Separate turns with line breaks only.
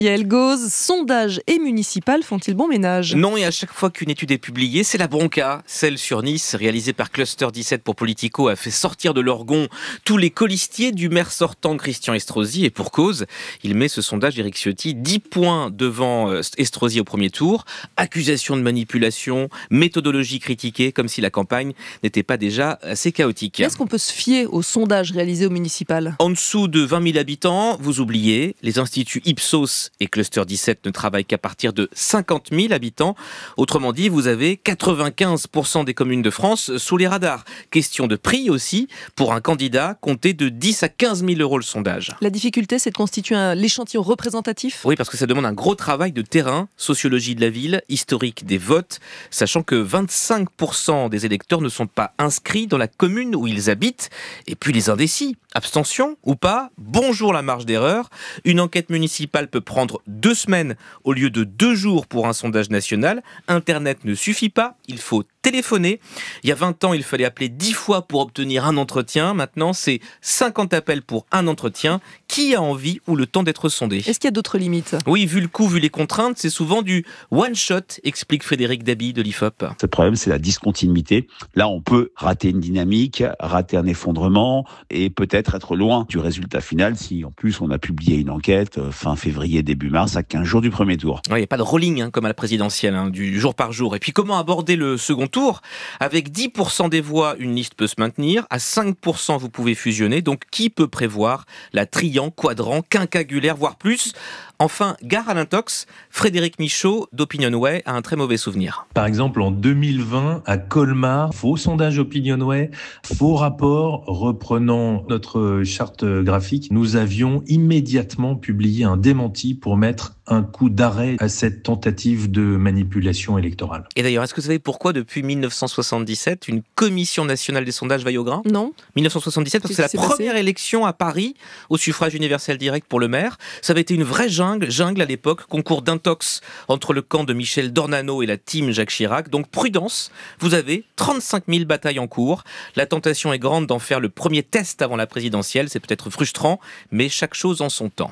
Yael Gauze, sondage et municipal font-ils bon ménage ?
Non, et à chaque fois qu'une étude est publiée, c'est la bronca. Celle sur Nice, réalisée par Cluster 17 pour Politico, a fait sortir de leur gonds tous les colistiers du maire sortant Christian Estrosi. Et pour cause, il met ce sondage d'Éric Ciotti 10 points devant Estrosi au premier tour. Accusation de manipulation, méthodologie critiquée, comme si la campagne n'était pas déjà assez chaotique.
Est-ce qu'on peut se fier au sondage réalisé au municipal ?
En dessous de 20 000 habitants, vous oubliez, les instituts Ipsos et Cluster 17 ne travaillent qu'à partir de 50 000 habitants. Autrement dit, vous avez 95% des communes de France sous les radars. Question de prix aussi. Pour un candidat, comptez de 10 à 15 000 euros le sondage.
La difficulté, c'est de constituer l'échantillon représentatif ?
Oui, parce que ça demande un gros travail de terrain, sociologie de la ville, historique des votes, sachant que 25% des électeurs ne sont pas inscrits dans la commune où ils habitent. Et puis les indécis, abstention ou pas, bonjour la marge d'erreur. Une enquête municipale peut prendre 2 semaines au lieu de 2 jours pour un sondage national. Internet ne suffit pas, il faut téléphoner. Il y a 20 ans, il fallait appeler 10 fois pour obtenir un entretien. Maintenant, c'est 50 appels pour un entretien. Qui a envie ou le temps d'être sondé ?
Est-ce qu'il y a d'autres limites ?
Oui, vu le coût, vu les contraintes, c'est souvent du one-shot, explique Frédéric Dabi de l'IFOP.
Le problème, c'est la discontinuité. Là, on peut rater une dynamique, rater un effondrement et peut-être être loin du résultat final si, en plus, on a publié une enquête fin février, début mars, à 15 jours du premier tour.
Il n'y a pas de rolling comme à la présidentielle, du jour par jour. Et puis, comment aborder le second tour ? Avec 10% des voix, une liste peut se maintenir. À 5%, vous pouvez fusionner. Donc, qui peut prévoir la triangle, quadrant, quinquagulaire, voire plus ? Enfin, gare à l'intox, Frédéric Michaud d'Opinionway a un très mauvais souvenir.
Par exemple, en 2020, à Colmar, faux sondage Opinionway, faux rapport reprenant notre charte graphique, nous avions immédiatement publié un démenti pour mettre un coup d'arrêt à cette tentative de manipulation électorale.
Et d'ailleurs, est-ce que vous savez pourquoi depuis 1977, une commission nationale des sondages vaille au grain ?
Non.
1977, parce que c'est la première élection à Paris au suffrage universel direct pour le maire. Ça avait été une vraie jungle à l'époque, concours d'intox entre le camp de Michel Dornano et la team Jacques Chirac. Donc prudence, vous avez 35 000 batailles en cours. La tentation est grande d'en faire le premier test avant la présidentielle. C'est peut-être frustrant, mais chaque chose en son temps.